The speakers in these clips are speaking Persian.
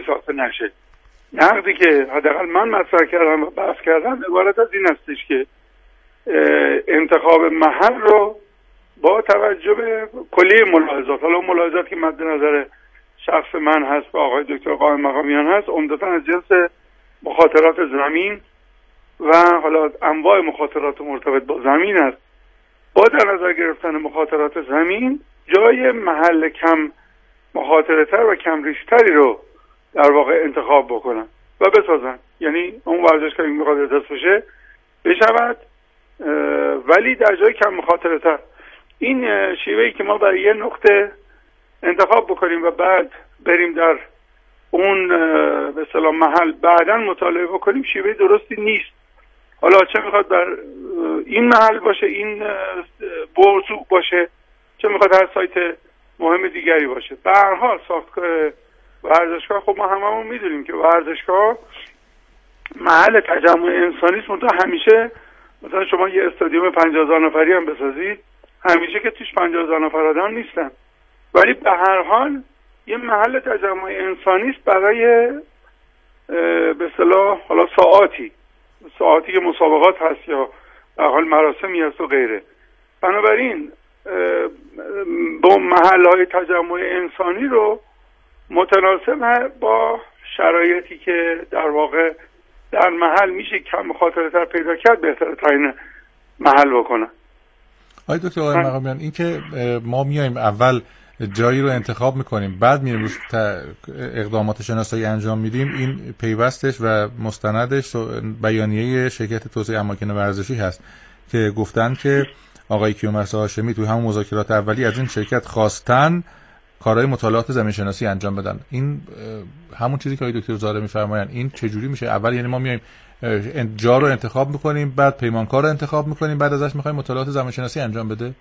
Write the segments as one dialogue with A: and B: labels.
A: ساخته نشه. نقدی که حداقل من مطرح کردم و بحث کردم عبارت از این هستش که انتخاب محل رو با توجه به کلیه ملاحظات، حالا ملاحظات که مد نظر شخص من هست و آقای دکتر قائم مقامیان هست، عمدتاً از جنس مخاطرات زمین و حالا انواع مخاطرات مرتبط با زمین است. با در نظر گرفتن مخاطرات زمین جای محل کم مخاطره‌تر و کم ریش‌تری رو در واقع انتخاب بکنن و بسازن، یعنی اون ورزشگاه که میخواد احداث بشه بشود ولی در جای کم مخاطره‌تر. این شیوهی که ما برای یه نقطه انتخاب بکنیم و بعد بریم در اون به اصطلاح محل بعداً مطالعه بکنیم شیوه درستی نیست. حالا چه میخواد در این محل باشه، این بورسوق باشه، چه میخواد هر سایت مهم دیگری باشه، به هر حال ساختار ورزشگاه خب ما هممون میدونیم که ورزشگاه محل تجمع انسانی است. منتها همیشه مثلا شما یه استادیوم 50,000 نفری هم بسازید، همیشه که توش 50,000 نفر آدم نیستن، ولی به هر حال یه محل تجمع انسانی است برای به اصطلاح حالا ساعاتی که مسابقات هست یا به حال مراسمی هست و غیره. بنابراین با محل‌های تجمع انسانی رو متناسب با شرایطی که در واقع در محل میشه کم مخاطره‌تر پیدا کرد بهتر تعیین محل بکنن.
B: آقای دکتر قائم مقامیان، این که ما میایم اول جایی رو انتخاب میکنیم بعد میریم روش اقدامات شناسایی انجام میدیم، این پیوستش و مستندش بیانیه شرکت توسعه اماکن ورزشی هست که گفتن که آقای کیومرث هاشمی توی همون مذاکرات اولی از این شرکت خواستن کارهای مطالعات زمین شناسی انجام بدن. این همون چیزی که آقای دکتر زاره میفرمایند. این چجوری میشه؟ اول یعنی ما میایم جا رو انتخاب میکنیم، بعد پیمانکار رو انتخاب میکنیم، بعد ازش میخوایم مطالعات زمین شناسی انجام بده؟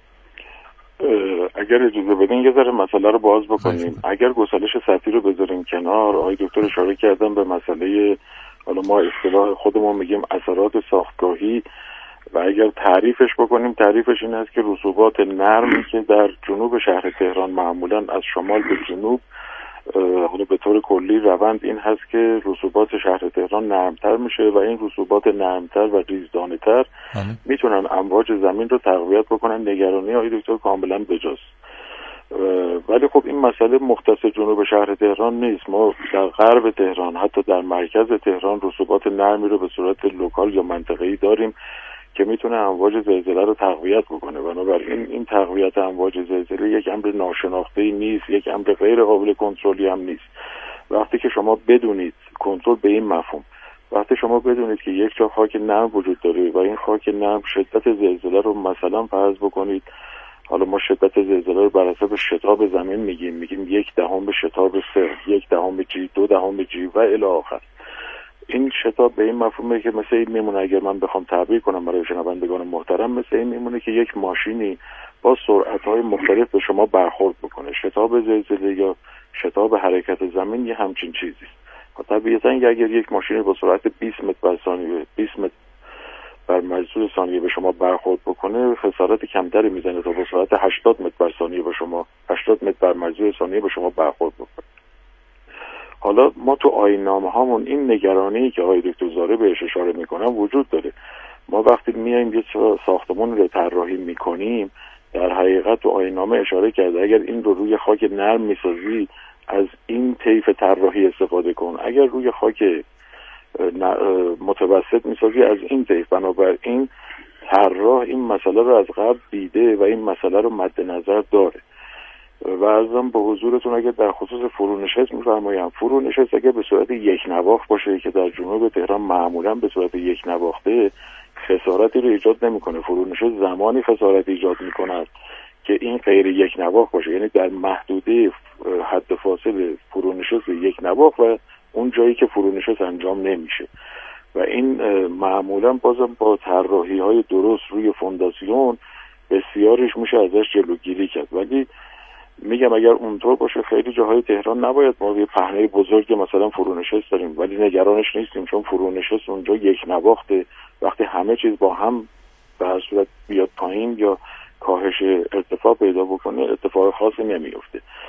C: اگر اجازه بدین یه ذره مسئله رو باز بکنیم. اگر گسلش سطحی رو بذاریم کنار، آقای دکتر اشاره کردن به مسئله، حالا ما اصطلاح خودمون میگیم اثرات ساختگاهی، و اگر تعریفش بکنیم تعریفش این است که رسوبات نرمی که در جنوب شهر تهران معمولا از شمال به جنوب، حالا به طور کلی روند این هست که رسوبات شهر تهران نرمتر میشه و این رسوبات نرمتر و ریزدانه تر میتونن امواج زمین رو تقویت بکنن. نگرانی آقای دکتر کاملا بجاست. ولی خب این مسئله مختص جنوب شهر تهران نیست. ما در غرب تهران، حتی در مرکز تهران، رسوبات نرمی رو به صورت لوکال یا منطقه‌ای داریم که میتونه امواج زلزله رو تقویت بکنه. بنابراین این تقویت امواج زلزله یک امر ناشناخته‌ای نیست، یک امر غیر قابل کنترلی هم نیست. وقتی که شما بدونید کنترل به این مفهوم، وقتی شما بدونید که یک جا خاک نرم وجود داره و این خاک نرم شدت زلزله رو مثلا فرض بکنید، حالا ما شدت زلزله رو بر اساس شتاب زمین میگیم 1/10 شتاب صفر، 1/10 جی، 2/10 جی و الی آخر. این شتاب به این مفهومه که مثل این میمونه، اگر من بخوام تعبیر کنم برای شنوندگان محترم، مثل این میمونه که یک ماشینی با سرعت‌های مختلف به شما برخورد بکنه. شتاب زلزله یا شتاب حرکت زمین یه همچین چیزی است. طبیعتاً اگر یک ماشینی با سرعت 20 متر بر ثانیه، 20 متر بر مجذور ثانیه به شما برخورد بکنه، خسارت کمتری میزنه تا با سرعت 80 متر بر ثانیه به شما، 80 متر بر مجذور ثانیه به شما برخورد بکنه. حالا ما تو آیین‌نامه هامون این نگرانی که آقای دکتر زاره بهش اشاره میکنن وجود داره. ما وقتی میایم یه ساختمان رو طراحی میکنیم، در حقیقت تو آیین‌نامه اشاره کرده اگر این رو روی خاک نرم میسازی از این طیف طراحی استفاده کن، اگر روی خاک متوسط میسازی از این طیف. بنابراین طراح این مسئله رو از قبل دیده و این مسئله رو مد نظر داره. و ازم به حضورتون اگر در خصوص فرونشست میفرمایم، فرونشست اگر به صورت یک نواخت باشه که در جنوب تهران معمولا به صورت یک نواخته، خسارتی رو ایجاد نمیکنه. فرونشست زمانی خسارت ایجاد میکنه که این غیر یک نواخت باشه، یعنی در محدوده حد فاصل فرونشست یک نواخت و اون جایی که فرونشست انجام نمیشه. و این معمولا بازم با طراحی های درست روی فونداسیون بسیارش میشه ازش جلوگیری کرد. ولی میگم اگر اونطور باشه خیلی جاهای تهران نباید ما یه پهنه بزرگ مثلا فرونشست داریم، ولی نگرانش نیستیم چون فرونشست اونجا یک نواخته. وقتی همه چیز با هم به هر صورت بیاد پایین یا کاهش ارتفاع پیدا بکنه اتفاق خاصی نمیفته.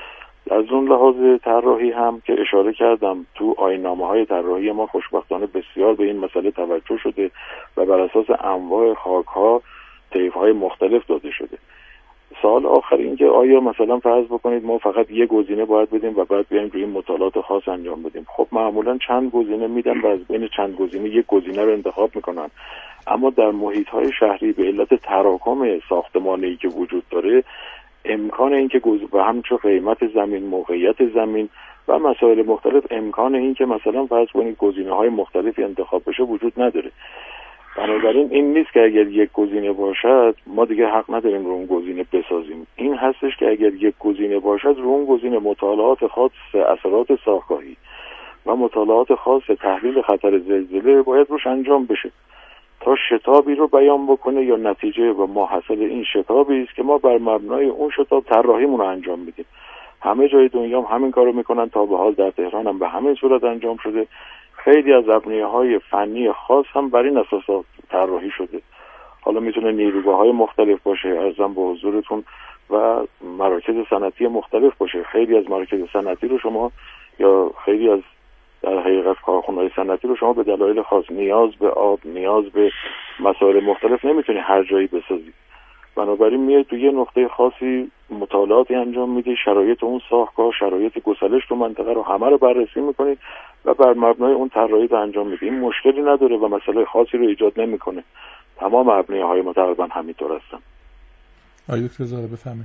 C: از اون لحاظ طراحی هم که اشاره کردم تو آیین‌نامه‌های طراحی ما خوشبختانه بسیار به این مسئله توجه شده و بر اساس انواع خاک‌ها طیف‌های مختلف داده شده. سوال آخر این که آیا مثلا فرض بکنید ما فقط یک گزینه باید بدیم و بعد بیایم روی مطالعات خاص انجام بدیم. خب معمولا چند گزینه میدن و از بین چند گزینه یک گزینه رو انتخاب میکنن، اما در محیط‌های شهری به علت تراکم ساختمانی که وجود داره امکان این که و همچون قیمت زمین، موقعیت زمین و مسائل مختلف امکان این که مثلا فرض کنید گزینه‌های مختلفی انتخاب بشه وجود نداره. بنابراین این نیست که اگر یک گزینه باشد ما دیگه حق نداریم رو اون گزینه بسازیم. این هستش که اگر یک گزینه باشد رو اون گزینه مطالعات خاص اثرات ساختاری و مطالعات خاص تحلیل خطر زلزله باید روش انجام بشه تا شتابی رو بیان بکنه یا نتیجه و ماحصل این شتابی است که ما بر مبنای اون شتاب طراحیمون رو انجام میدیم. همه جای دنیا هم همین کارو میکنن، تا به حال در تهران هم به همین صورت انجام شده. خیلی از ابنیه‌های فنی خاص هم بر این اساس طراحی شده. حالا میتونه نیروگاه‌های مختلف باشه، ارزم به حضورتون، و مراکز صنعتی مختلف باشه. خیلی از مراکز صنعتی رو شما یا خیلی از در حقیقت کارخانه‌های صنعتی رو شما به دلایل خاص نیاز به آب، نیاز به مسائل مختلف نمیتونی هر جایی بسازی. بنابراین میاد تو یه نقطه خاصی مطالعاتی انجام میدی، شرایط اون ساختار، شرایط گسلش تو منطقه رو همه رو بررسی میکنید و بر مبنای اون طراحی رو انجام میدی. این مشکلی نداره و مسئله خاصی رو ایجاد نمیکنه. تمام ابنیه‌های ما تقریبا همینطور هستن.
B: آقای دکتر زاده بفهمید.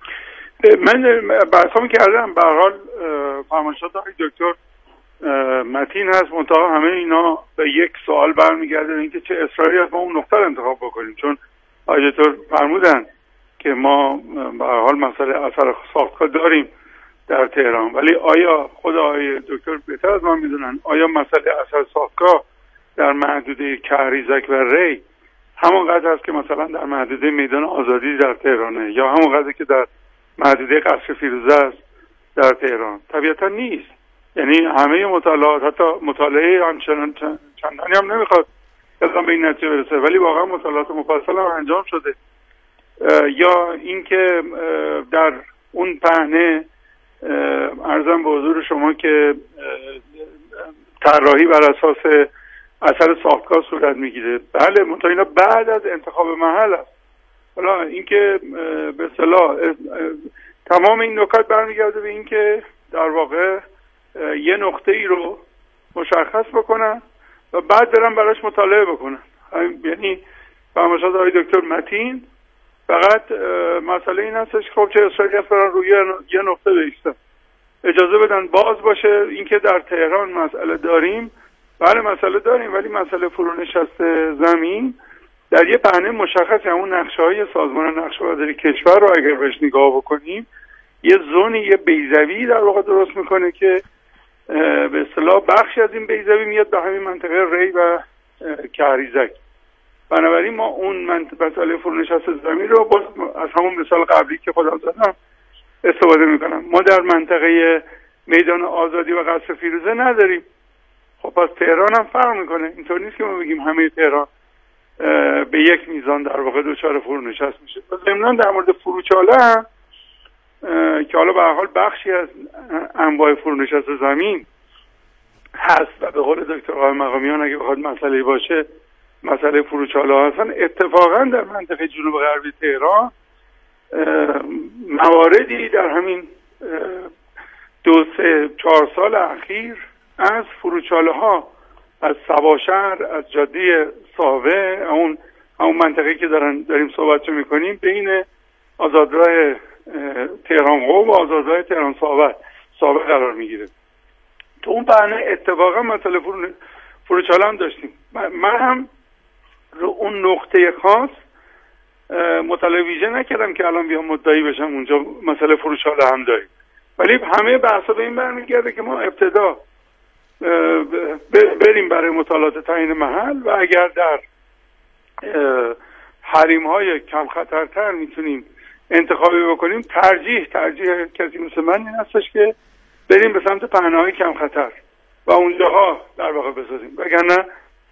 A: من بحثام کردم، به هر حال فرمایشات آقای دکتر متین هست، منتها همه اینا به یک سوال برمیگرده، اینکه چه اصراری از ما اون نقطه رو انتخاب بکنیم. چون آقای دکتر فرمودن که ما به هر حال مسئله اثر ساختگاه داریم در تهران، ولی آیا خود آقای دکتر بهتر از ما میدونن آیا مسئله اثر ساختگاه در محدوده کهریزک و ری همونقدر هست که مثلا در محدوده میدان آزادی در تهرانه یا همونقدر که در محدوده قصر فیروزه است در تهران؟ طبیعتا نیست. یعنی همه مطالعات، حتی مطالعه چندانی هم نمیخواد اصلا به این نتیجه برسه، ولی واقعا مطالعات مفصل هم انجام شده. یا اینکه در اون پهنه عرضم به حضور شما که طراحی بر اساس اثر ساختگاه صورت میگیره. بله، منتها اینا بعد از انتخاب محل است. حالا اینکه به اصطلاح تمام این نکات برمیگرده به اینکه در واقع یه نقطه ای رو مشخص بکنن و بعد برن براش مطالعه بکنن. یعنی فرمایشات آقای دکتر متین فقط مسئله این هستش خب چه اصراری هست برن روی یه نقطه بیستن، اجازه بدن باز باشه. اینکه در تهران مسئله داریم، بله مسئله داریم، ولی مسئله فرونشست زمین در یه پهنه مشخص، همون نقشه‌های سازمان نقشه‌برداری کشور رو اگر بهش نگاه بکنیم، یه زونی، یه بیضوی در واقع درست میکنه که به اصطلاح بخشی از این بیضوی میاد به همین منطقه ری و کهریزک. بنابراین ما اون مسئله فرونشست زمین رو از همون مثال قبلی که خودم زدم استفاده میکنم. ما در منطقه میدان آزادی و قصر فیروزه نداریم. خب پس تهران هم فرق میکنه. اینطور نیست که ما بگیم همه تهران به یک میزان در واقع دچار فرونشست میشه. ضمناً در مورد فروچاله هم که حالا به هر حال بخشی از انواع فرونشست زمین هست و به قول دکتر آقای مقامیان اگه بخواد مسئله باشه مسئله فروچاله هستن، اتفاقا در منطقه جنوب غربی تهران مواردی در همین 2-3-4 سال اخیر از فروچاله ها از سباشهر، از جاده ساوه، اون منطقه که داریم صحبت میکنیم، بین آزادراه تهران قم و آزادراه تهران ساوه قرار میگیره. تو اون پهنه اتفاقا مسئله فروچاله هم داشتیم. من هم رو اون نقطه خاص مطالعه ویژه نکردم که الان بیام مدعی بشم اونجا مسئله فروچاله هم داریم، ولی همه بحثا به این برمیگرده که ما ابتدا بریم برای مطالعات تعیین محل و اگر در حریم‌های کم خطرتر میتونیم انتخابی بکنیم، ترجیح کسی مثل من این هستش که بریم به سمت پهنه‌های کم خطر و اونجاها در واقع بسازیم، وگرنه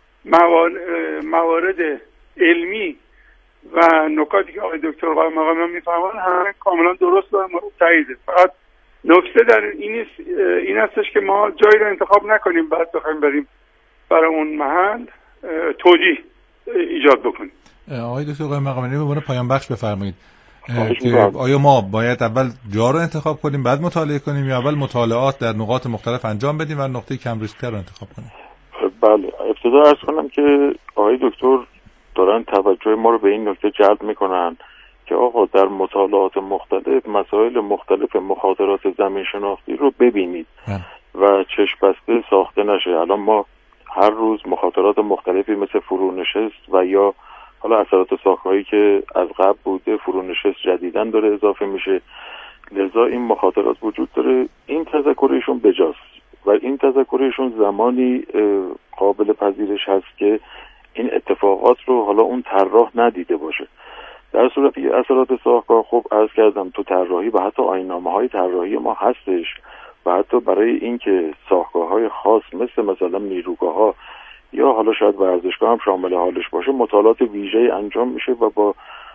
A: موارد علمی و نکاتی که آقای دکتر آقای مقامیان میفرمایند همه کاملا درست و تاییده. فقط نکته در این هستش که ما جایی رو انتخاب نکنیم بعد بخوایم بریم برای اون محل توجیه ایجاد بکنیم.
B: آقای دکتر قائم مقامی به عنوان پایان بخش بفرمایید که آیا ما باید اول جا رو انتخاب کنیم بعد مطالعه کنیم یا اول مطالعات در نقاط مختلف انجام بدیم و نقطه کم ریسک‌تر رو انتخاب کنیم؟
C: بله، ابتدا عرض کنم که آقای دکتر دارن توجه ما رو به این نکته جلب میکنن که آقا در مطالعات مختلف مسائل مختلف مخاطرات زمین شناختی رو ببینید و چشم بسته ساخته نشه. الان ما هر روز مخاطرات مختلفی مثل فرونشست و یا حالا اثرات ساختهایی که از قبل بوده، فرونشست جدیدن داره اضافه میشه، لذا این مخاطرات وجود داره. این تذکرشون بجاست و این تذکرشون زمانی قابل پذیرش هست که این اتفاقات رو حالا اون طراح ندیده باشه. در صورتی که اثرات ساختگاه خب عرض کردم تو طراحی و حتی آیین‌نامه‌های طراحی ما هستش و حتی برای اینکه ساختگاه‌های خاص مثلا نیروگاه‌ها یا حالا شاید ورزشگاه هم شامل حالش باشه مطالعات ویژه‌ای انجام میشه و با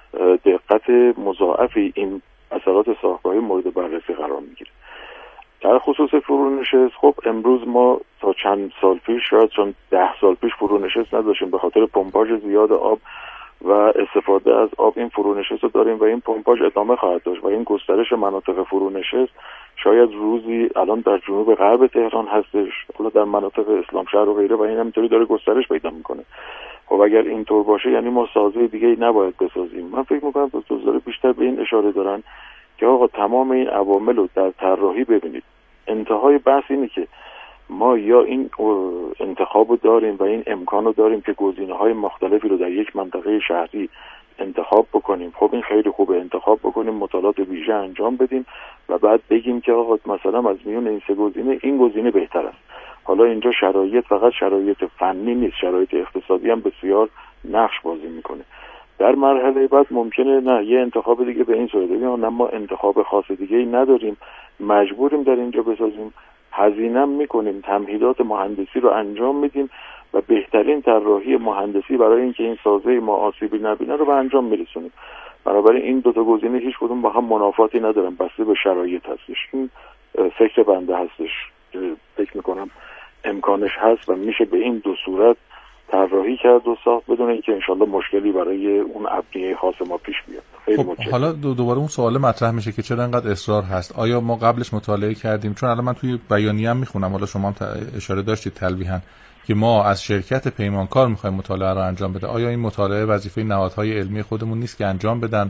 C: دقت مضاعفی این اثرات ساختگاهی مورد بررسی قرار میگیره. در خصوص فرونشست خب امروز ما تا چند سال پیش شاید چون 10 سال پیش فرونشست نداشتیم به خاطر پمپاژ زیاد آب و استفاده از آب این فرونشست رو داریم و این پمپاژ ادامه خواهد داشت و این گسترش مناطق فرونشست شاید روزی الان در جنوب غرب تهران هستش، حالا در مناطق اسلامشهر و غیره و این همینطوری داره گسترش پیدا میکنه. خب اگر اینطور باشه یعنی ما سازه دیگه نباید بسازیم. من فکر میکنم دکتر بیشتر به این اشاره دارن که آقا تمام این عوامل رو در طراحی ببینید. انتهای بحث اینه که ما یا این انتخاب رو داریم و این امکان رو داریم که گزینه‌های مختلفی رو در یک منطقه شهری انتخاب بکنیم. خب این خیلی خوبه، انتخاب بکنیم، مطالعات ویژه انجام بدیم و بعد بگیم که آقا مثلا از میون این سه گزینه این گزینه بهتر است. حالا اینجا شرایط فقط شرایط فنی نیست، شرایط اقتصادی هم بسیار نقش بازی میکنه. در مرحله بعد ممکنه نه یه انتخاب دیگه به این صورت بگیم نه ما انتخاب خاص دیگه ای نداریم، مجبوریم در اینجا بسازیم، هزینه میکنیم، تمهیدات مهندسی رو انجام میدیم و بهترین طراحی مهندسی برای اینکه این سازه ما آسیبی نبینه رو به انجام میرسونیم. بنابراین این دو تا گزینه هیچ کدوم با هم منافاتی ندارن، بسته به شرایط هستش. این فکر بنده هستش، فکر میکنم امکانش هست و میشه به این دو صورت طراحی کرد و ساخت بدون اینکه انشالله مشکلی برای اون ابنیه خاص ما پیش بیاد.
B: خب حالا دوباره اون سوال مطرح میشه که چرا انقدر اصرار هست؟ آیا ما قبلش مطالعه کردیم؟ چون الان من توی بیانیه هم میخونم، حالا شما هم اشاره داشتید تلویحاً که ما از شرکت پیمانکار میخوایم مطالعه رو انجام بده. آیا این مطالعه وظیفه نهادهای علمی خودمون نیست که انجام بدن؟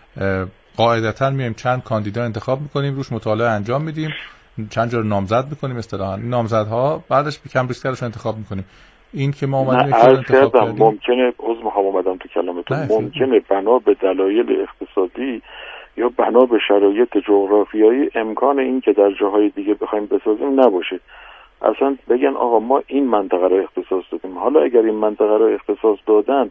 B: قاعدتاً میایم چند کاندیدا انتخاب میکنیم، روش مطالعه انجام میدیم، چند جا رو نامزد میکنیم، اصطلاحاً نامزدها بعدش کم ریسک‌ترش انتخاب میکنیم. این که ما اومدیم انتخاب کردیم
C: ممکنه اومدم تو کلامتون ممکنه بنا به دلایل اقتصادی یا بنا به شرایط جغرافیایی امکان این که در جاهای دیگه بخوایم بسازیم نباشه. اصلا بگن آقا ما این منطقه رو اختصاص دادیم، حالا اگر این منطقه رو اختصاص دادن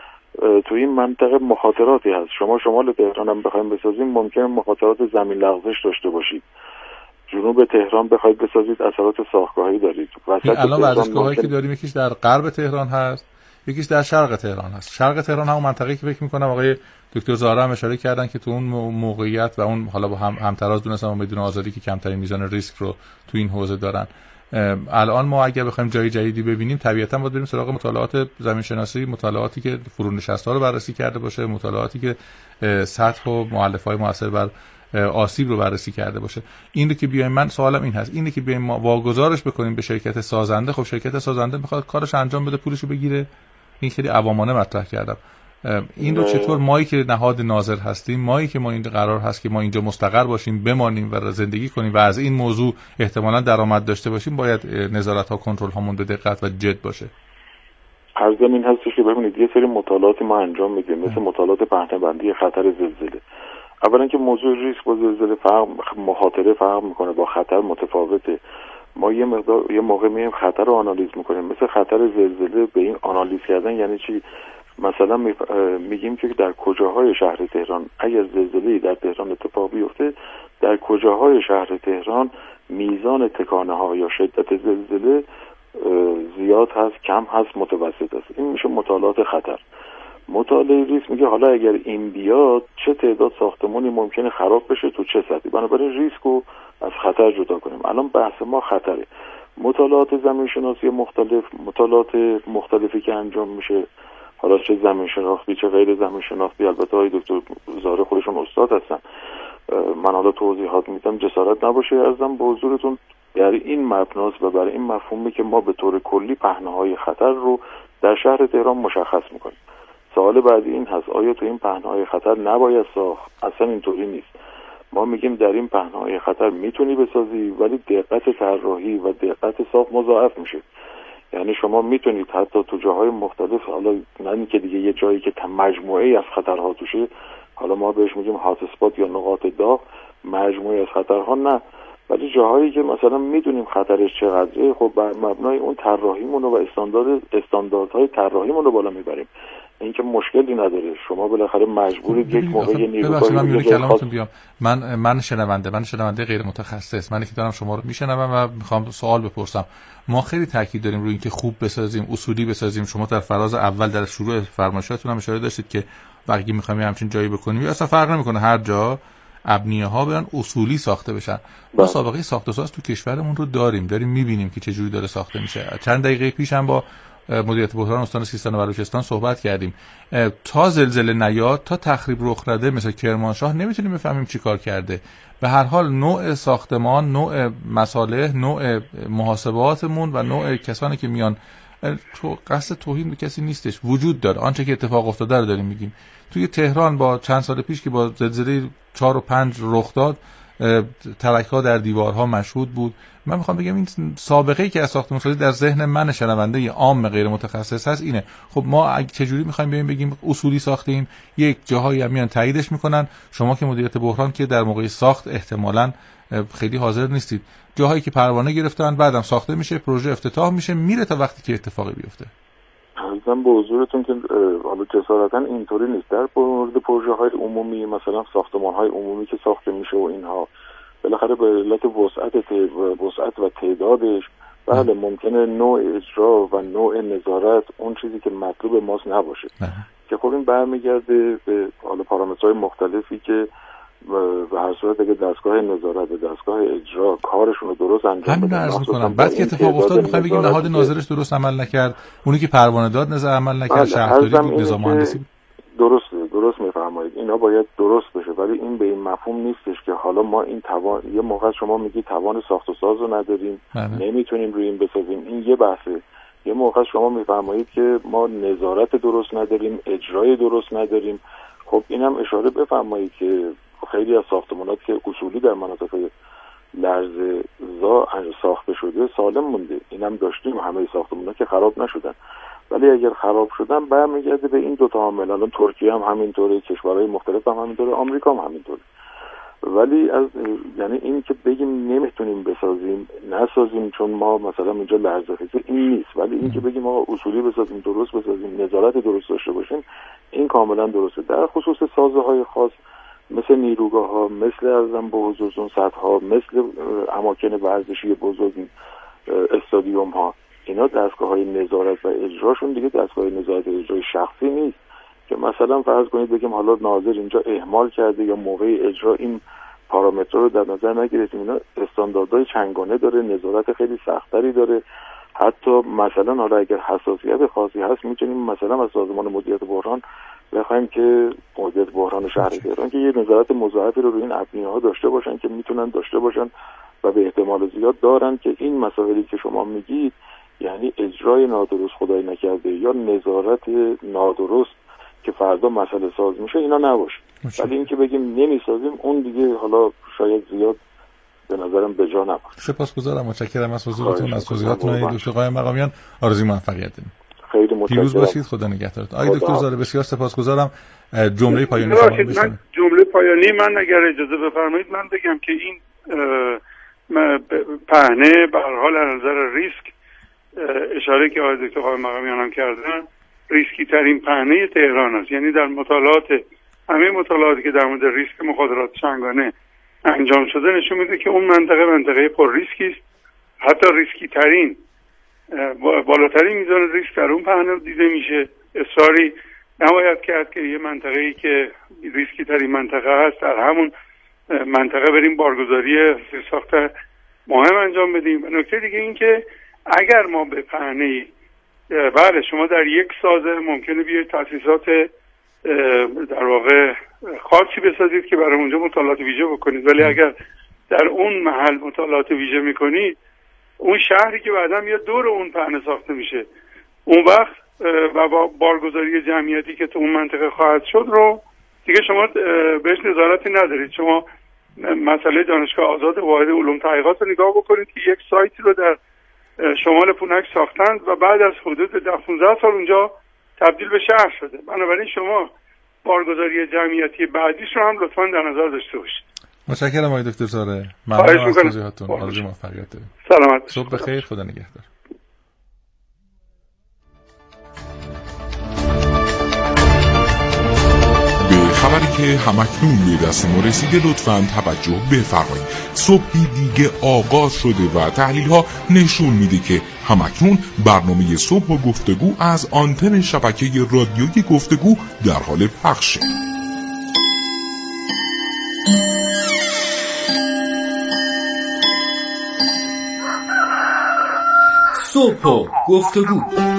C: تو این منطقه مخاطراتی هست، شما شمال تهران هم بخوایم بسازیم ممکنه مخاطرات زمین لغزش داشته باشید، جنوب تهران بخواید بسازید اثرات ساختگاهی دارید.
B: الان ورزشگاهایی که داریم یکیش در غرب تهران هست، یکیش در شرق تهران هست. شرق تهران همون منطقه‌ای که فکر می‌کنم آقای دکتر زهرا هم اشاره کردن که تو اون موقعیت و اون حالا با همتراز دونستم بدون آزادی که کمترین میزان ریسک رو تو این حوزه دارن. الان ما اگر بخوایم جای جدیدی ببینیم طبیعتاً باید بریم سراغ مطالعات زمین شناسی، مطالعاتی که فرونشست‌ها رو بررسی کرده باشه، مطالعاتی که سطح و مؤلفه‌های مؤثر بر آسیب رو بررسی کرده باشه. این رو که بیایم، من سوالم این هست، اینه که بیایم ما واگذارش بکنیم به شرکت سازنده. خب شرکت سازنده میخواد کارش انجام بده، پولشو بگیره. این خیلی عوامانه مطرح کردم. این رو چطور مایی که نهاد ناظر هستیم، مایی که ما این قرار هست که ما اینجا مستقر باشیم، بمانیم و زندگی کنیم و از این موضوع احتمالاً درآمد داشته باشیم، باید نظارت ها، کنترل هامون به دقت و جد باشه.
C: عرض این هستش که ببینید یه سری مطالعاتی ما انجام میدیم، مثل مطالعات پهنه‌بندی خطر زلزله. اولا که موضوع ریسک با زلزله مخاطره فرق میکنه، با خطر متفاوته. ما یه موقع میایم خطر رو آنالیز میکنیم، مثل خطر زلزله به این آنالیز کردن یعنی چی؟ مثلا میگیم که در کجاهای شهر تهران اگر زلزله‌ای در تهران اتفاق بیفته، در کجاهای شهر تهران میزان تکانه ها یا شدت زلزله زیاد هست، کم هست، متوسط است. این میشه مطالعات خطر. مطالعه ریسک میگه حالا اگر این بیاد چه تعداد ساختمانی ممکنه خراب بشه تو چه سطحی. بنابراین ریسک رو از خطر جدا کنیم. الان بحث ما خطره. مطالعات زمین شناسی مطالعات مختلفی که انجام میشه، حالا چه زمین شناختی چه غیر زمین شناختی، البته های دکتر زاره خودشون استاد هستن، من حالا توضیحات میدم، جسارت نباشه ارزم به حضورتون در این مبناست و برای این مفهومی که ما به طور کلی پهنه‌های خطر رو در شهر تهران مشخص میکنیم. سوال بعدی این هست آیا تو این پهنه‌های خطر نباید ساخت؟ اصلا اینطوری نیست. ما میگیم در این پهنه‌های خطر میتونی بسازی، ولی دقت طراحی و دقت ساخت مضاعف میشه. یعنی شما میتونید حتی تو جاهای مختلف، حالا نه اینکه دیگه یه جایی که مجموعه‌ای از خطرها توشه، حالا ما بهش میگیم هات اسپات یا نقاط داغ، مجموعه از خطرها نه، ولی جاهایی که مثلا میدونیم خطرش چقدره، خب بر مبنای اون طراحیمون و استانداردهای طراحیمون رو بالا میبریم. اینکه مشکلی نداره، شما بالاخره مجبورید یک موقع نیروگاهی
B: رو کلامتون بیام. من شنونده غیر متخصص، من که دارم شما رو میشنوم و میخوام سوال بپرسم. ما خیلی تاکید داریم روی اینکه خوب بسازیم، اصولی بسازیم. شما در فراز اول در شروع فرمایشاتون هم اشاره داشتید که وقتی میخوایم همچین جایی بکنیم یا اصلا فرق نمیکنه هر جا ابنیه ها برن اصولی ساخته بشن. ما سابقه ساخت و ساز تو کشورمون رو داریم میبینیم که چه جوری داره ساخته میشه. چند دقیقه پیش هم با مدیریت بحران استان سیستان و بلوچستان صحبت کردیم. تا زلزله نیاد، تا تخریب رخ داده مثل کرمانشاه نمیتونیم بفهمیم چی کار کرده. به هر حال نوع ساختمان، نوع مصالح، نوع محاسباتمون و نوع کسانی که میان، تو قصد توهین به کسی نیستش، وجود داره. آنچه که اتفاق افتاده رو داریم میگیم. توی تهران با چند سال پیش که با زلزله 4 و 5 رخ داد، ترک‌ها در دیوارها مشهود بود. من میخوام بگم این سابقه‌ای که از ساختمان‌سازی در ذهن من شنونده عام غیر متخصص هست اینه. خب ما چجوری میخوایم بگیم اصولی ساختیم؟ یک جاهایی هم میان تاییدش میکنن. شما که مدیریت بحران که در موقع ساخت احتمالاً خیلی حاضر نیستید. جاهایی که پروانه گرفتن بعدم ساخته میشه، پروژه افتتاح میشه، میره تا وقتی که اتفاقی بیفته.
C: عرضم به حضورتون که حالا جسارتا اینطوری نیست. در مورد پروژه‌های عمومی، مثلا ساختمان‌های عمومی که ساخته میشه و اینها، بالاخره به علت وسعت و تعدادش، بله ممکنه نوع اجرا و نوع نظارت اون چیزی که مطلوب ماست نباشه، که خب این برمیگرده به حالا پارامترهای مختلفی که به هر صورت اگه دستگاه نظارت و دستگاه اجرا کارشون رو درست انجام بدن،
B: بعد که اتفاق افتاد میخوایم بگیم نهاد ناظرش درست عمل نکرد، اونی که پروانه داد عمل نکرد، شهرداری بود، نظام مهندسی.
C: درست میفرمایید، اینا باید درست بشه، ولی این به این مفهوم نیستش که حالا ما این توان، یه موقع شما میگی توان ساخت و ساز رو نداریم، نمیتونیم روی این بسازیم، این یه بحثه. یه موقع شما میفرمایید که ما نظارت درست نداریم، اجرای درست نداریم. خب اینم اشاره بفرمایید که خیلی از ساختمانات که اصولی در مناطق لرزه‌زا ساخته شده سالم مونده، اینم داشتیم، همه ساختمانات که خراب نشدن، ولی اگر خراب شدن برمیگرده به این دو تا عامل. الان ترکیه هم همینطوره، کشورهای مختلف هم همینطوره، آمریکا هم همینطوره. ولی یعنی این که بگیم نمیتونیم نسازیم چون ما مثلا اینجا لرزه‌خیزه، این نیست. ولی این که بگیم ما اصولی بسازیم، درست بسازیم، نظارت درست داشته باشیم، این کاملا درسته. در خصوص سازه‌های خاص مثل نیروگاه‌ها، مثل ارزم به حضورتون سدها، مثل اماکن ورزشی بزرگ، استادیوم‌ها، اینا دستگاه‌های نظارت و اجراشون دیگه دستگاه نظارت و اجرای شخصی نیست که مثلا فرض کنید بگیم حالا ناظر اینجا اهمال کرده یا موقع اجرا این پارامترها رو در نظر نگرفتیم. اینا استانداردهای چندگانه داره، نظارت خیلی سختری داره. حتی مثلا حالا اگر حساسیت خاصی هست میتونیم مثلا از سازمان مدیریت بحران بخوایم که مدیریت بحران شهر تهران که یه نظارت مضاعفی رو روی این ابنیه‌ها داشته باشن که میتونن داشته باشن و به احتمال زیاد دارن که این مسائلی که شما میگید، یعنی اجرای نادرست خدای نکرده یا نظارت نادرست که فردا مسئله ساز میشه، اینا نباشه. ولی این که بگیم نمیسازیم، اون دیگه حالا شاید زیاد به نظرم به جا نباشه.
B: سپاسگزارم، متشکرم از حضورتون، از توضیحاتتون. دکتر قائم مقامیان، آرزوی موفقیت داریم.
C: خیلی متشکرم.
B: پیروز باشید، خدا نگهدارتون. آقای دکتر زاره بسیار سپاسگزارم. جمله پایانی
A: شما بشنوید. جمله پایانی من اگر اجازه بفرمایید من بگم که این پهنه به هر حال از نظر ریسک، اشاره که آقای دکتر قائم مقامیان هم کردن، ریسکی ترین پهنه تهران است. یعنی در همه مطالعاتی که در مورد ریسک مخاطرات چنگانه انجام شده نشون میده که اون منطقه پر ریسکی است. حتی ریسکی ترین، بالاترین میزان ریسک در اون پهنه دیده میشه. اصراری نباید کرد که یه منطقه‌ای که ریسکی ترین منطقه هست در همون منطقه بریم بارگذاری ساخت مهم انجام بدیم. و نکته دیگه این که اگر ما به پهنه‌ای بله شما در یک سازه ممکنه بیاید تاسیسات در واقع خاصی بسازید که برای اونجا مطالعات ویژه بکنید، ولی اگر در اون محل مطالعات ویژه میکنید، اون شهری که بعدا میاد دور اون پهنه ساخته میشه، اون وقت و با بارگذاری جمعیتی که تو اون منطقه خواهد شد رو دیگه شما بهش نظارتی ندارید. شما مسئله دانشگاه آزاد واحد علوم تحقیقات رو نگاه بکنید که یک سایتی رو در شمال پونک ساختند و بعد از حدود 10-15 سال اونجا تبدیل به شهر شده. بنابراین شما بارگذاری جمعیتی بعدیش رو هم لطفاً در نظر داشته باشید.
B: متشکرم آقای دکتر زاره. ممنون از توضیحاتتون. آرزوی موفقیت داریم.
A: سلامت.
B: صبح بخیر. خدا نگهدار.
D: خبری که همکنون به دست ما رسیده لطفاً توجه بفرمایید. صبحی دیگه آغاز شده و تحلیل‌ها نشون میده که همکنون برنامه صبح و گفتگو از آنتن شبکه رادیویی گفتگو در حال پخشه.
E: صبح و گفتگو.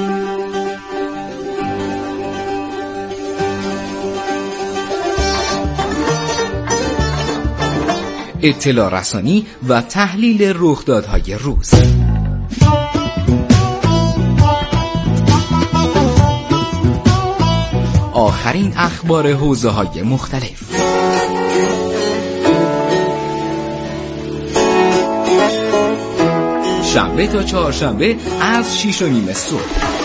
E: اطلاع رسانی و تحلیل رخدادهای روز. آخرین اخبار حوزه‌های مختلف. شنبه تا چهارشنبه از 6:30 صبح.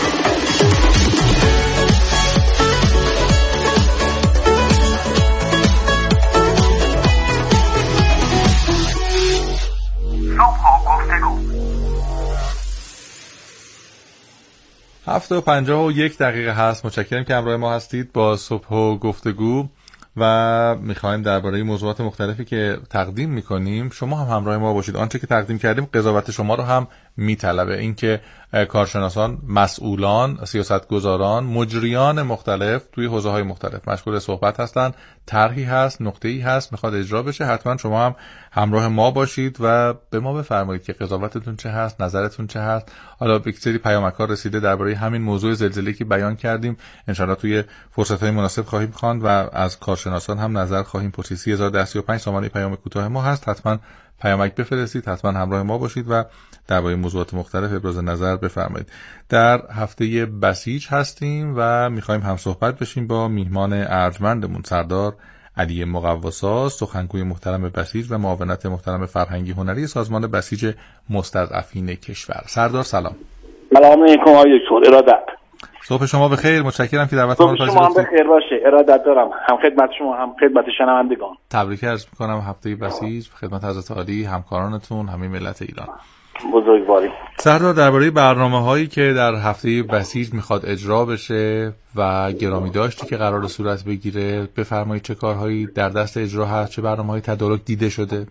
B: هفت و 51 دقیقه هست. متشکرم که همراه ما هستید با صبح و گفتگو و میخوایم درباره موضوعات مختلفی که تقدیم میکنیم شما هم همراه ما باشید. آنچه که تقدیم کردیم قضاوت شما رو هم میطلبه. اینکه کارشناسان، مسئولان، سیاستگزاران، مجریان مختلف توی حوزه‌های مختلف مشغول صحبت هستن، طرحی هست، نقطه‌ای هست میخواد اجرا بشه، حتما شما هم همراه ما باشید و به ما بفرمایید که قضاوتتون چه هست، نظرتون چه هست. حالا یک سری پیامک‌ها رسیده درباره همین موضوع زلزله‌ای که بیان کردیم، ان شاءالله توی فرصت‌های مناسب خواهیم خواند و از کارشناسان هم نظر خواهیم پرسید. 3035 سامانه پیام کوتاه ما هست. حتما پیامک بفرستید، حتما همراه ما باشید و درباره موضوعات مختلف ابراز نظر بفرمایید. در هفته بسیج هستیم و میخوایم هم صحبت بشیم با میهمان ارجمندمون سردار علی مقواسا، سخنگوی محترم بسیج و معاونت محترم فرهنگی هنری سازمان بسیج مستضعفین کشور. سردار سلام.
F: سلام علیکم آقای دکتر. ارادت.
B: صبح شما بخیر. متشکرم که دعوت ما رو پذیرفتید.
F: شما هم بخیر باشه. ارادت دارم. هم خدمت شما هم خدمت شنوندگان.
B: تبریک عرض می‌کنم هفته بسیج خدمت حضرت عالی، همکارانتون، همه ملت ایران.
F: بزرگواری.
B: سردار درباره برنامه‌هایی که در هفته بسیج میخواد اجرا بشه و گرامی داشتی که قرار صورت بگیره بفرمایید چه کارهایی در دست اجرا هست، چه برنامه‌های تدارک دیده شده؟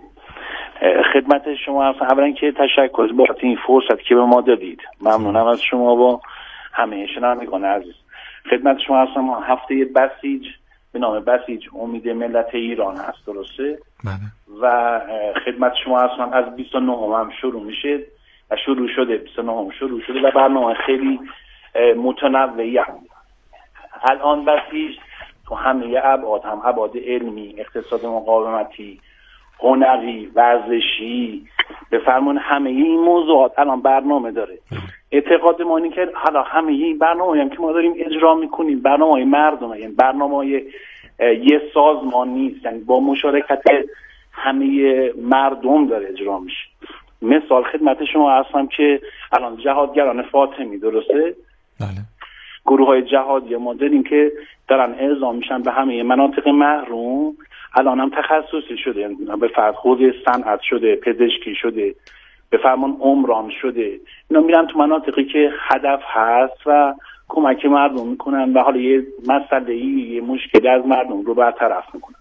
F: خدمت شما هستم. اولا که تشکر بابت این فرصت که به ما دادید. ممنونم از شما و همه شنوندگان عزیز. خدمت شما هستم. هفته بسیج به نام بسیج امید ملت ایران هست، درسته؟
B: بله.
F: و خدمت شما هستم از 29 هم شروع میشه و شروع شده 29 شروع شده و برنامه خیلی متنوعی هم. الان بسیج تو همه ابعاد، هم ابعاد علمی، اقتصاد مقاومتی، هنری، ورزشی، به فرمان همه این موضوعات الان برنامه داره. اعتقاد ما اینه که حالا همه این برنامه‌ای هم که ما داریم اجرا میکنیم برنامه‌های مردمه، یعنی برنامه‌های یه سازمان نیست، یعنی با مشارکت همه مردم داره اجرا میشه. مثال خدمت شما هستم که الان جهادگران فاطمی، درسته؟
B: بله.
F: گروه‌های جهادی ما داریم که دارن اعزام میشن به همه مناطق محروم. الان هم تخصصی شده، به فرض حوزه صنعت شده، پزشکی شده، به فرمان عمران شده. اینا میرن تو مناطقی که هدف هست و کمک مردم میکنن و حالا یه مسئله یه مشکلی از مردم رو برطرف میکنن.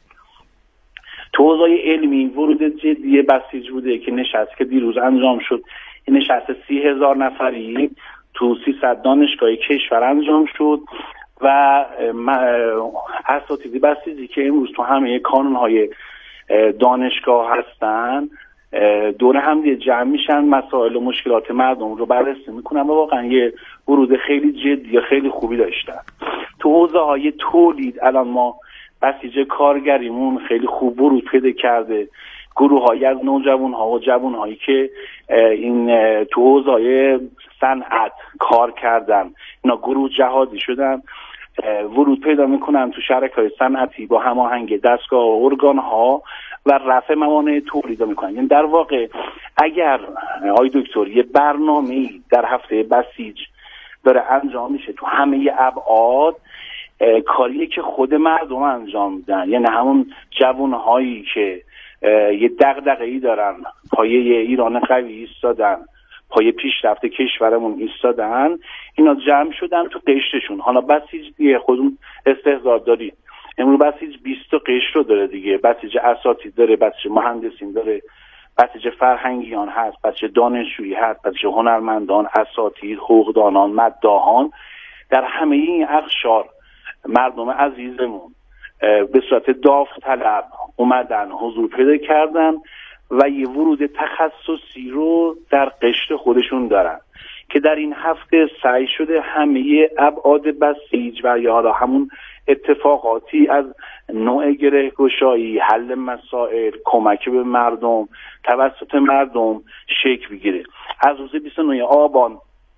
F: تو حوزه علمی ورود جدی بسیج بوده که نشست که دیروز انجام شد. این نشست 30,000 نفری تو 300 دانشگاه کشور انجام شد و اساتید بسیجی که امروز تو همه کانونهای دانشگاه هستن دور هم جمع میشن، مسائل و مشکلات مردم رو بررسی میکنن و واقعا یه ورود خیلی جدی و خیلی خوبی داشتن. تو حوزه های تولید الان ما بسیج کارگریمون خیلی خوب ورود پیدا کرده، گروه های از نوجوان ها و جوان هایی که این تو حوزه های صنعت کار کردن، اینا گروه جهادی شدن، ورود پیدا میکنن تو شرکای صنعتی با هماهنگ دستگاه و ارگان ها و رفع موانع تولید میکنن. یعنی در واقع اگر آقای دکتر یه برنامه‌ای در هفته بسیج داره انجام میشه تو همه ابعاد، کاریه که خود مردم انجام میدن، یعنی همون جوانهایی که یه دغدغه‌ای دارن، پایه ایران قوی ایستادن، پایه پیشرفت کشورمون ایستادن، اینا جمع شدن تو قشرشون. حالا بسیج دیگه خودمون استحضار داریم، امروز بسیج 20 تا قشر رو داره دیگه، بسیج اساتید داره، بسیج مهندسین داره، بسیج فرهنگیان هست، بسیج دانشجویی هست، بسیج هنرمندان، اساتید، حقوقدانان، مداحان. در همه این اقشار مردم عزیزمون به صورت داوطلب اومدن حضور پیدا کردن و یه ورود تخصصی رو در قشر خودشون دارن که در این هفته سعی شده همه ابعاد بسیج و یا حالا همون اتفاقاتی از نوع گره‌گشایی، حل مسائل، کمک به مردم توسط مردم شکل بگیره. از روز 29 آبان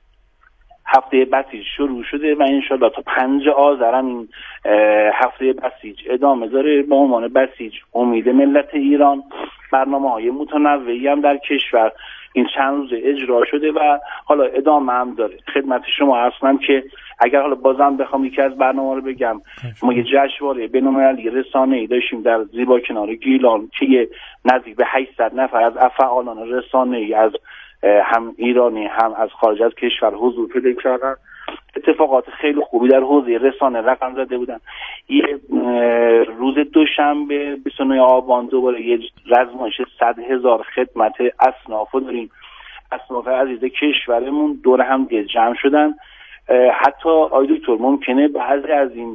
F: هفته بسیج شروع شده و انشالله تا 5 آذر این هفته بسیج ادامه داره. به عنوان بسیج امید ملت ایران برنامه‌های متنوعی هم در کشور این چند روز اجرا شده و حالا ادامه هم داره. خدمت شما عرض کنم که اگر حالا بازم بخوام یکی از برنامه‌ها رو بگم، ما یه جشنواره بین‌المللی رسانه‌ای داشتیم در زیبا کنار گیلان که نزدیک به 800 نفر از فعالان رسانه‌ای از هم ایرانی هم از خارج از کشور حضور پیدا کردن. اتفاقات خیلی خوبی در حوزه رسانه رقم زده بودن. یه روز دوشنبه 29 آبان دوباره یه رزمایش 100,000 خدمت اصناف داریم. اصناف عزیز کشورمون دور هم جمع شدن. حتی آقای دکتر ممکنه بعضی از این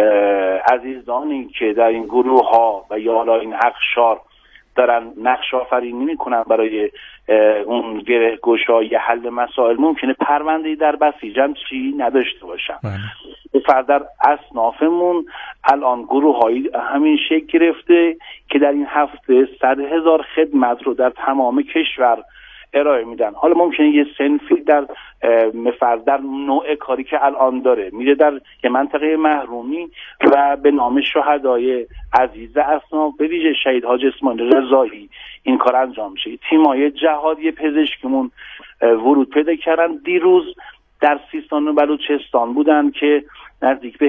F: عزیزانی که در این گروه ها و یا حالا این اقشار دارن نقش آفرینی میکنن برای اون گره‌گشایی حل مسائل، ممکنه پرونده‌ای در بسیج هم چی نداشته باشن. به فرض در اصنافمون الان گروه‌هایی همین شکل گرفته که در این هفته 100,000 خدمت رو در تمام کشور ارائه میدن. حالا ممکنه یه صنفی در مثلا در نوع کاری که الان داره میره در یه منطقه محرومی و به نام شهدای عزیز اصناف به ویژه شهید حاج اسماعیل رضایی این کار انجام میشه. تیم‌های جهادی پزشکیمون ورود پیدا کردن. دیروز در سیستان و بلوچستان بودن که نزدیک به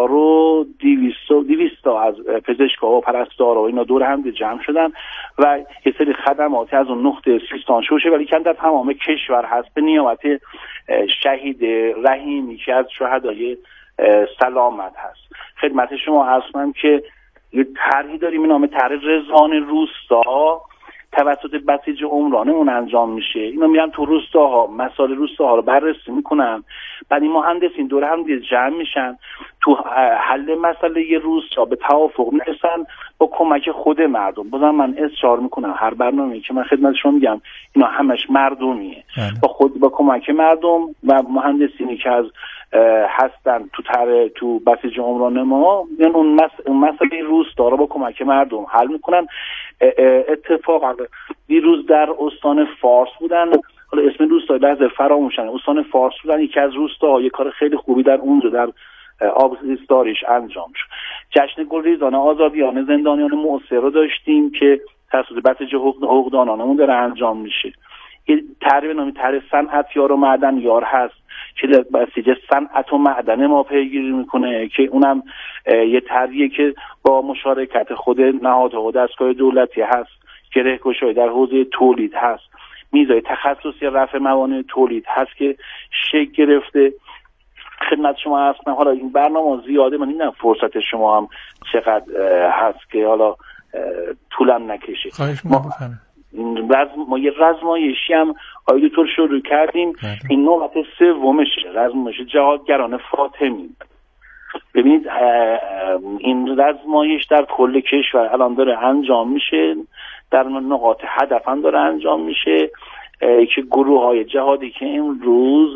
F: 1200 از پزشک‌ها و پرستارا و اینا دور هم جمع شدن و یه سری خدماتی از اون نقطه سیستان شروع شد، ولی که در تمام کشور هست به نیابت شهید رحیمی که از شهدای سلامت هست. خدمت شما عرض کنم که یه طرحی داریم به نام طرح رضوان روستا توسط بسیج عمران اون انجام میشه. اینا میرن تو روستاها، مسائل روستاها رو بررسی میکنن، بعد این مهندسین دور هم جمع میشن تو حل مسئله یه روستا به توافق میرسن با کمک خود مردم. بازم من اصرار میکنم هر برنامه‌ای که من خدمت شما میگم اینا همش مردمیه، با کمک مردم و مهندسینی که از هستن تو بسیج عمران ما، یعنی اون مسئله روستا رو با کمک مردم حل میکنن. اتفاقا دیروز در استان فارس بودن، حالا اسم روستای لحظه فراموشن، استان فارس بودن، یکی از روستاها یه کار خیلی خوبی در اونجا در آبزیستاریش انجام شد. جشن گلریزان آزادیان زندانیان معاصر رو داشتیم که توسط بسیج حقوقدانانمون داره انجام میشه. یه طرح نامی طرح صنعتیار و معدنیار هست که در بسیج صنعت و معدن ما پیگیری میکنه که اونم یه طرحیه که با مشارکت خود نهادها و دستگاه دولتی هست، گره‌گشایی در حوزه تولید هست، میزای تخصصی رفع موانع تولید هست که شکل گرفته. خدمت شما عرض کنم حالا این برنامه زیاده، من نمیدونم فرصت شما هم چقدر هست که حالا طولم نکشه. ما یه رزمایشی هم آقای دکتر شروع کردیم. این نوبت سومشه، رزمایش جهادگران فاطمی ببینید این رزمایش در کل کشور الان داره انجام میشه، در نقاط هدف هم داره انجام میشه که گروه های جهادی که امروز